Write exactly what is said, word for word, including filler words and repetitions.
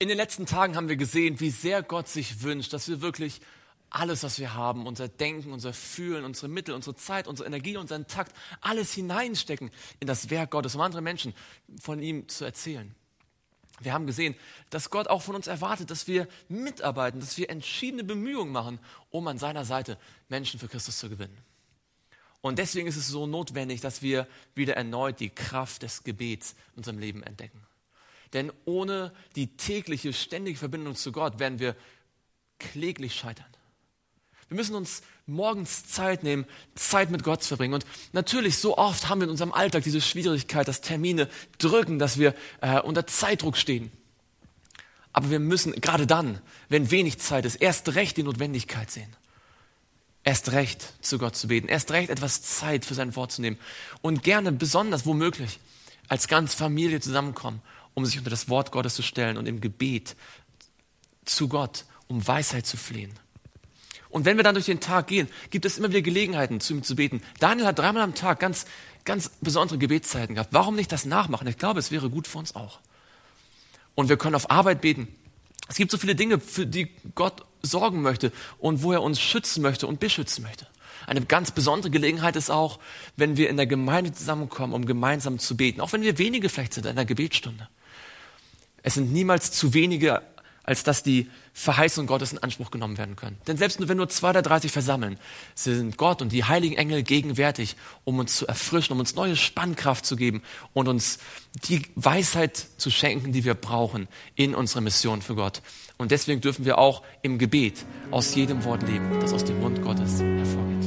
In den letzten Tagen haben wir gesehen, wie sehr Gott sich wünscht, dass wir wirklich alles, was wir haben, unser Denken, unser Fühlen, unsere Mittel, unsere Zeit, unsere Energie, unseren Takt, alles hineinstecken in das Werk Gottes, um anderen Menschen von ihm zu erzählen. Wir haben gesehen, dass Gott auch von uns erwartet, dass wir mitarbeiten, dass wir entschiedene Bemühungen machen, um an seiner Seite Menschen für Christus zu gewinnen. Und deswegen ist es so notwendig, dass wir wieder erneut die Kraft des Gebets in unserem Leben entdecken. Denn ohne die tägliche, ständige Verbindung zu Gott werden wir kläglich scheitern. Wir müssen uns morgens Zeit nehmen, Zeit mit Gott zu verbringen. Und natürlich, so oft haben wir in unserem Alltag diese Schwierigkeit, dass Termine drücken, dass wir äh, unter Zeitdruck stehen. Aber wir müssen gerade dann, wenn wenig Zeit ist, erst recht die Notwendigkeit sehen. Erst recht zu Gott zu beten, erst recht etwas Zeit für sein Wort zu nehmen. Und gerne, besonders womöglich, als ganze Familie zusammenkommen, um sich unter das Wort Gottes zu stellen und im Gebet zu Gott, um Weisheit zu flehen. Und wenn wir dann durch den Tag gehen, gibt es immer wieder Gelegenheiten, zu ihm zu beten. Daniel hat dreimal am Tag ganz, ganz besondere Gebetszeiten gehabt. Warum nicht das nachmachen? Ich glaube, es wäre gut für uns auch. Und wir können auf Arbeit beten. Es gibt so viele Dinge, für die Gott sorgen möchte und wo er uns schützen möchte und beschützen möchte. Eine ganz besondere Gelegenheit ist auch, wenn wir in der Gemeinde zusammenkommen, um gemeinsam zu beten. Auch wenn wir wenige vielleicht sind in der Gebetsstunde. Es sind niemals zu wenige, als dass die Verheißung Gottes in Anspruch genommen werden können. Denn selbst wenn nur zwei oder drei sich versammeln, sind Gott und die heiligen Engel gegenwärtig, um uns zu erfrischen, um uns neue Spannkraft zu geben und uns die Weisheit zu schenken, die wir brauchen in unserer Mission für Gott. Und deswegen dürfen wir auch im Gebet aus jedem Wort leben, das aus dem Mund Gottes hervorgeht.